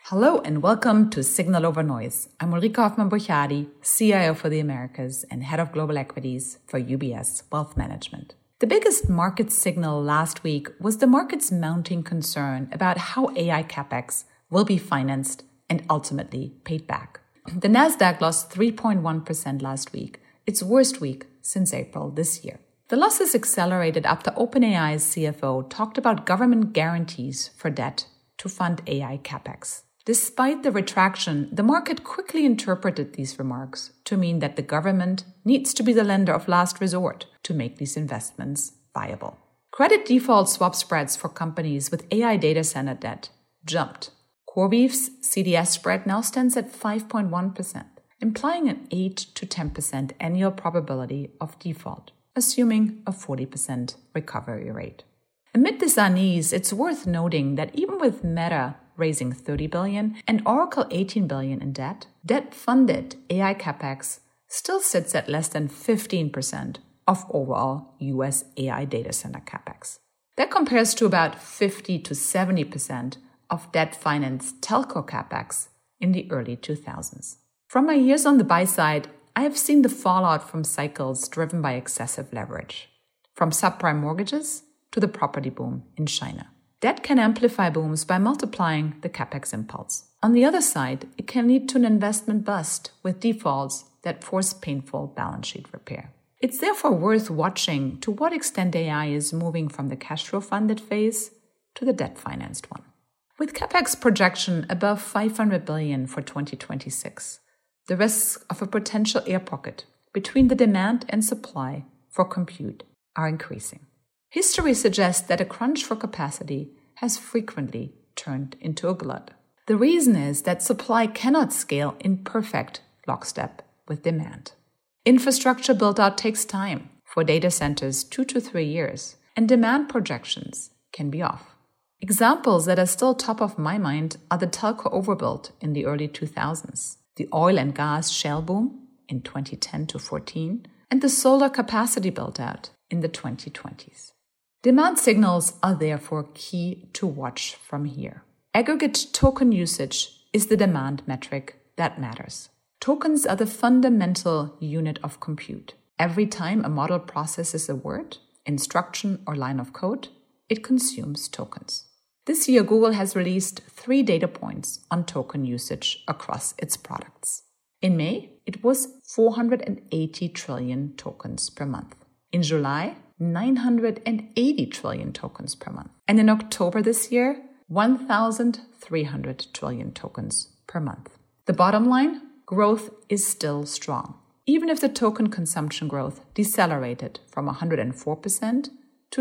Hello and welcome to Signal Over Noise. I'm Ulrike Hoffmann-Burchard, CIO for the Americas and Head of Global Equities for UBS Wealth Management. The biggest market signal last week was the market's mounting concern about how AI capex will be financed and ultimately paid back. The Nasdaq lost 3.1% last week, its worst week since April this year. The losses accelerated after OpenAI's CFO talked about government guarantees for debt to fund AI capex. Despite the retraction, the market quickly interpreted these remarks to mean that the government needs to be the lender of last resort to make these investments viable. Credit default swap spreads for companies with AI data center debt jumped. CoreWeave's CDS spread now stands at 5.1%, implying an 8 to 10% annual probability of default, assuming a 40% recovery rate. Amid this unease, it's worth noting that even with Meta raising $30 billion and Oracle $18 billion in debt-funded AI capex still sits at less than 15% of overall US AI data center capex. That compares to about 50 to 70% of debt-financed telco capex in the early 2000s. From my years on the buy side, I have seen the fallout from cycles driven by excessive leverage, from subprime mortgages to the property boom in China. Debt can amplify booms by multiplying the capex impulse. On the other side, it can lead to an investment bust with defaults that force painful balance sheet repair. It's therefore worth watching to what extent AI is moving from the cash flow funded phase to the debt financed one. With capex projection above $500 billion for 2026, the risks of a potential air pocket between the demand and supply for compute are increasing. History suggests that a crunch for capacity has frequently turned into a glut. The reason is that supply cannot scale in perfect lockstep with demand. Infrastructure build-out takes time, for data centers 2 to 3 years, and demand projections can be off. Examples that are still top of my mind are the telco overbuild in the early 2000s, the oil and gas shale boom in 2010 to 14, and the solar capacity build-out in the 2020s. Demand signals are therefore key to watch from here. Aggregate token usage is the demand metric that matters. Tokens are the fundamental unit of compute. Every time a model processes a word, instruction, or line of code, it consumes tokens. This year, Google has released 3 data points on token usage across its products. In May, it was 480 trillion tokens per month. In July, 980 trillion tokens per month. And in October this year, 1,300 trillion tokens per month. The bottom line, growth is still strong, even if the token consumption growth decelerated from 104% to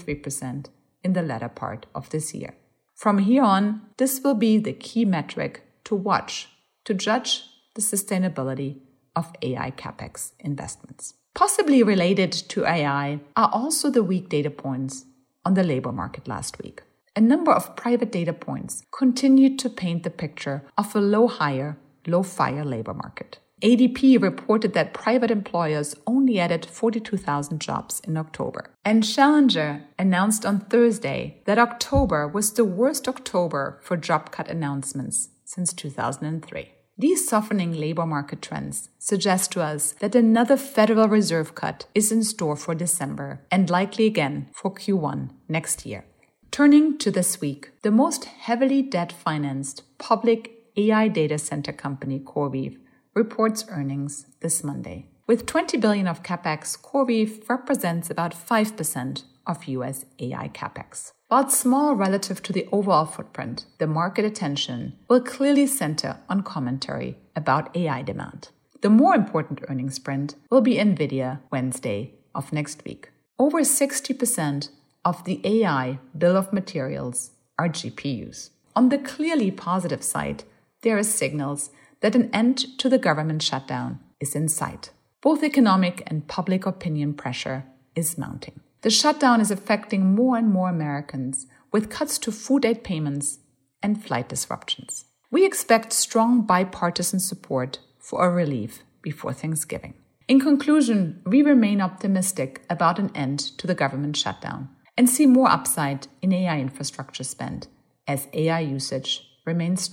33% in the latter part of this year. From here on, this will be the key metric to watch to judge the sustainability of AI capex investments. Possibly related to AI are also the weak data points on the labor market last week. A number of private data points continued to paint the picture of a low-hire, low-fire labor market. ADP reported that private employers only added 42,000 jobs in October. And Challenger announced on Thursday that October was the worst October for job cut announcements since 2003. These softening labor market trends suggest to us that another Federal Reserve cut is in store for December and likely again for Q1 next year. Turning to this week, the most heavily debt-financed public AI data center company, CoreWeave, reports earnings this Monday. With $20 billion of capex, CoreWeave represents about 5% of US AI capex. While small relative to the overall footprint, the market attention will clearly center on commentary about AI demand. The more important earnings sprint will be NVIDIA Wednesday of next week. Over 60% of the AI bill of materials are GPUs. On the clearly positive side, there are signals that an end to the government shutdown is in sight. Both economic and public opinion pressure is mounting. The shutdown is affecting more and more Americans with cuts to food aid payments and flight disruptions. We expect strong bipartisan support for a relief before Thanksgiving. In conclusion, we remain optimistic about an end to the government shutdown and see more upside in AI infrastructure spend as AI usage remains strong.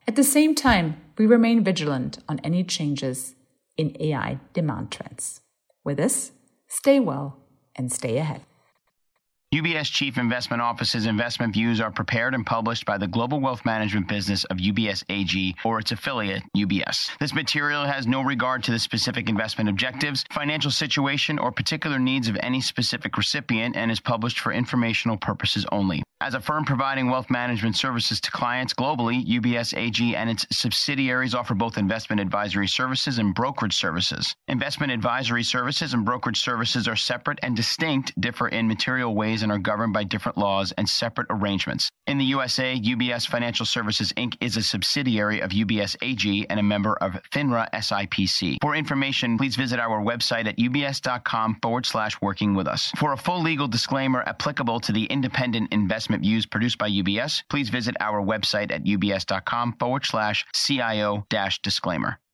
At the same time, we remain vigilant on any changes in AI demand trends. With this, stay well and stay ahead. UBS Chief Investment Office's investment views are prepared and published by the global wealth management business of UBS AG or its affiliate, UBS. This material has no regard to the specific investment objectives, financial situation, or particular needs of any specific recipient and is published for informational purposes only. As a firm providing wealth management services to clients globally, UBS AG and its subsidiaries offer both investment advisory services and brokerage services. Investment advisory services and brokerage services are separate and distinct, differ in material ways, and are governed by different laws and separate arrangements. In the USA, UBS Financial Services Inc. is a subsidiary of UBS AG and a member of FINRA SIPC. For information, please visit our website at ubs.com/working with us. For a full legal disclaimer applicable to the independent investment views produced by UBS, please visit our website at ubs.com/CIO-disclaimer.